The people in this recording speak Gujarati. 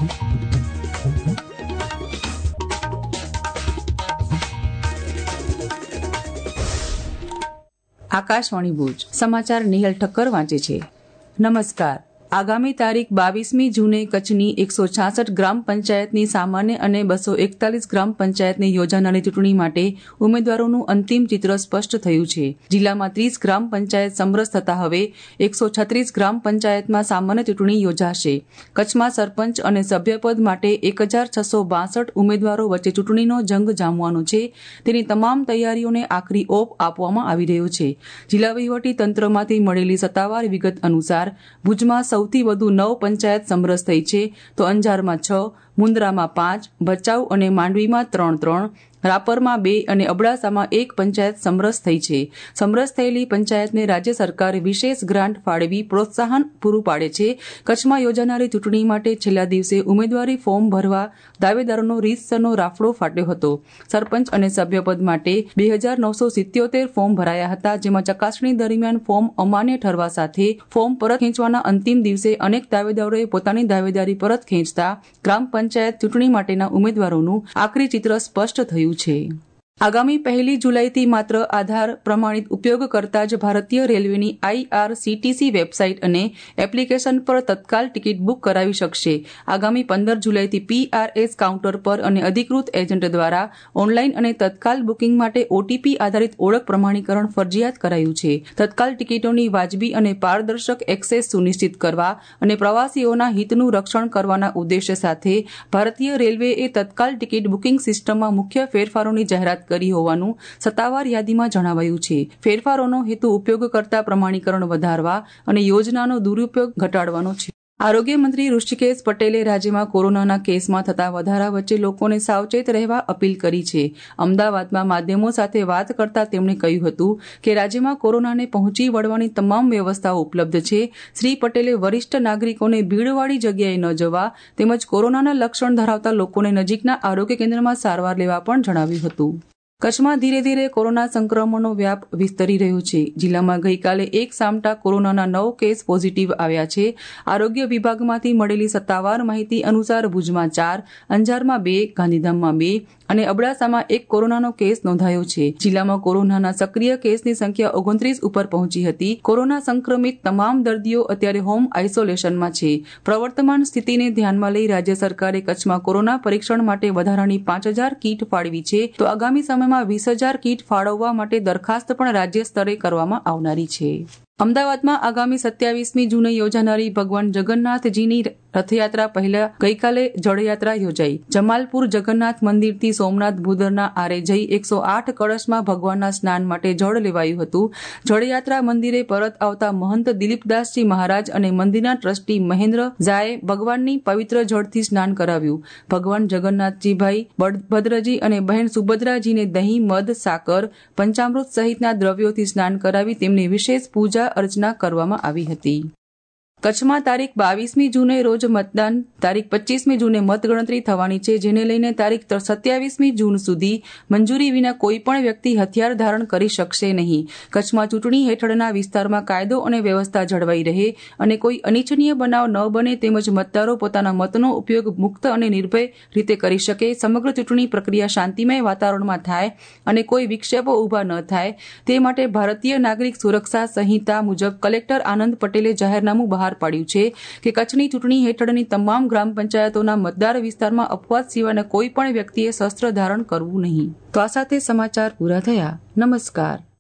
આકાશવાણી ભુજ સમાચાર નિહલ ઠક્કર વાંચે છે. નમસ્કાર. આગામી તારીખ 22મી જૂને કચ્છની 166 ગ્રામ પંચાયતની સામાન્ય અને 241 ગ્રામ પંચાયતની યોજાનારી ચૂંટણી માટે ઉમેદવારોનું અંતિમ ચિત્ર સ્પષ્ટ થયું છે. જિલ્લામાં 30 ગ્રામ પંચાયત સમરસ થતા હવે 136 ગ્રામ પંચાયતમાં સામાન્ય ચૂંટણી યોજાશે. કચ્છમાં સરપંચ અને સભ્યપદ માટે 1662 ઉમેદવારો વચ્ચે ચૂંટણીનો જંગ જામવાનો છે. તેની તમામ તૈયારીઓને આખરી ઓપ આપવામાં આવી રહ્યો છે. જિલ્લા વહીવટી તંત્રમાંથી મળેલી સત્તાવાર વિગત અનુસાર ભુજમાં સૌથી વધુ 9 પંચાયત સમરસ થઈ છે, તો અંજારમાં 6, મુન્દ્રામાં 5, ભચાઉ અને માંડવીમાં 3, રાપરમાં 2 અને અબડાસામાં 1 પંચાયત સમરસ થઈ છે. સમરસ થયેલી પંચાયતને રાજ્ય સરકાર વિશેષ ગ્રાન્ટ ફાળવી પ્રોત્સાહન પૂરું પાડે છે. કચ્છમાં યોજાનારી ચૂંટણી માટે છેલ્લા દિવસે ઉમેદવારી ફોર્મ ભરવા દાવેદારોનો રીતસરનો રાફડો ફાટ્યો હતો. સરપંચ અને સભ્યપદ માટે 2977 ફોર્મ ભરાયા હતા, જેમાં ચકાસણી દરમિયાન ફોર્મ અમાન્ય ઠરવા સાથે ફોર્મ પરત ખેંચવાના અંતિમ દિવસે અનેક દાવેદારોએ પોતાની દાવેદારી પરત ખેંચતા ગ્રામ પંચાયત ચૂંટણી માટેના ઉમેદવારોનું આખરી ચિત્ર સ્પષ્ટ થયું છે. આગામી 1 જુલાઈથી માત્ર આધાર પ્રમાણિત ઉપયોગ કરતા જ ભારતીય રેલવેની IRCTC વેબસાઇટ અને એપ્લિકેશન પર તત્કાલ ટિકિટ બુક કરાવી શકશે. આગામી 15 જુલાઈથી PRS કાઉન્ટર પર અને અધિકૃત એજન્ટ દ્વારા ઓનલાઈન અને તત્કાલ બુકિંગ માટે OTP આધારિત ઓળખ પ્રમાણીકરણ ફરજિયાત કરાયું છે. તત્કાલ ટિકિટોની વાજબી અને પારદર્શક એક્સેસ સુનિશ્ચિત કરવા અને પ્રવાસીઓના હિતનું રક્ષણ કરવાના ઉદ્દેશ્ય સાથે ભારતીય રેલવેએ તત્કાલ ટિકિટ બુકિંગ સિસ્ટમમાં મુખ્ય ફેરફારોની જાહેરાત કરી હોવાનું સત્તાવાર યાદીમાં જણાવાયું છે. ફેરફારોનો હેતુ ઉપયોગકર્તા પ્રમાણીકરણ વધારવા અને યોજનાનો દુરુપયોગ ઘટાડવાનો છે. આરોગ્ય મંત્રી ઋષિકેશ પટેલે રાજ્યમાં કોરોનાના કેસમાં થતા વધારા વચ્ચે લોકોને સાવચેત રહેવા અપીલ કરી છે. અમદાવાદમાં માધ્યમો સાથે વાત કરતા તેમણે કહ્યું હતું કે રાજ્યમાં કોરોનાને પહોંચી વળવાની તમામ વ્યવસ્થાઓ ઉપલબ્ધ છે. શ્રી પટેલે વરિષ્ઠ નાગરિકોને ભીડવાળી જગ્યાએ ન જવા તેમજ કોરોનાના લક્ષણ ધરાવતા લોકોને નજીકના આરોગ્ય કેન્દ્રમાં સારવાર લેવા પણ જણાવ્યું હતું. કચ્છમાં ધીરે ધીરે કોરોના સંક્રમણનો વ્યાપ વિસ્તરી રહ્યો છે. જિલ્લામાં ગઈકાલે એક સામટા કોરોનાના 9 કેસ પોઝિટિવ આવ્યા છે. આરોગ્ય વિભાગમાંથી મળેલી સત્તાવાર માહિતી અનુસાર ભુજમાં 4, અંજારમાં 2, ગાંધીધામમાં 2 અને અબડાસામાં 1 કોરોનાનો કેસ નોંધાયો છે. જિલ્લામાં કોરોનાના સક્રિય કેસની સંખ્યા 29 ઉપર પહોંચી હતી. કોરોના સંક્રમિત તમામ દર્દીઓ અત્યારે હોમ આઇસોલેશનમાં છે. પ્રવર્તમાન સ્થિતિને ધ્યાનમાં લઈ રાજ્ય સરકારે કચ્છમાં કોરોના પરીક્ષણ માટે વધારાની 5000 કીટ ફાળવી છે, તો આગામી સમયમાં 20,000 કીટ ફાળવવા માટે દરખાસ્ત પણ રાજ્ય સ્તરે કરવામાં આવનારી છે. અમદાવાદમાં આગામી 27મી જૂને યોજાનારી ભગવાન જગન્નાથજીની રથયાત્રા પહેલા ગઈકાલે જળયાત્રા યોજાઈ. જમાલપુર જગન્નાથ મંદિરથી સોમનાથ ભૂદરના આરે જઈ 108 કળશમાં ભગવાનના સ્નાન માટે જળ લેવાયું હતું. જળયાત્રા મંદિરે પરત આવતા મહંત દિલીપદાસજી મહારાજ અને મંદિરના ટ્રસ્ટી મહેન્દ્ર ઝાએ ભગવાનની પવિત્ર જળથી સ્નાન કરાવ્યું. ભગવાન જગન્નાથજીભાઈ બળભદ્રજી અને બહેન સુભદ્રાજીને દહીં, મધ, સાકર, પંચામૃત સહિતના દ્રવ્યોથી સ્નાન કરાવી તેમને વિશેષ પૂજા અર્ચના કરવામાં આવી હતી. કચ્છમાં તારીખ 22મી જૂને રોજ મતદાન, તારીખ 25મી જૂને મતગણતરી થવાની છે, જેને લઈને તારીખ 27મી જૂન સુધી મંજૂરી વિના કોઈપણ વ્યક્તિ હથિયાર ધારણ કરી શકશે નહીં. કચ્છમાં ચૂંટણી હેઠળના વિસ્તારમાં કાયદો અને વ્યવસ્થા જળવાઈ રહે અને કોઈ અનિચ્છનીય બનાવ ન બને તેમજ મતદારો પોતાના મતનો ઉપયોગ મુક્ત અને નિર્ભય રીતે કરી શકે, સમગ્ર ચૂંટણી પ્રક્રિયા શાંતિમય વાતાવરણમાં થાય અને કોઈ વિક્ષેપો ઊભા ન થાય તે માટે ભારતીય નાગરિક સુરક્ષા સંહિતા મુજબ કલેક્ટર આનંદ પટેલે જાહેરનામું બહાર પાડ્યું છે કે કચ્છની ચૂંટણી હેઠળની તમામ ગ્રામ પંચાયતોના મતદાર વિસ્તારમાં અપવાદ સિવાયના કોઈ પણ વ્યક્તિએ શસ્ત્ર ધારણ કરવું નહીં. તો આ સાથે સમાચાર પૂરા થયા. નમસ્કાર.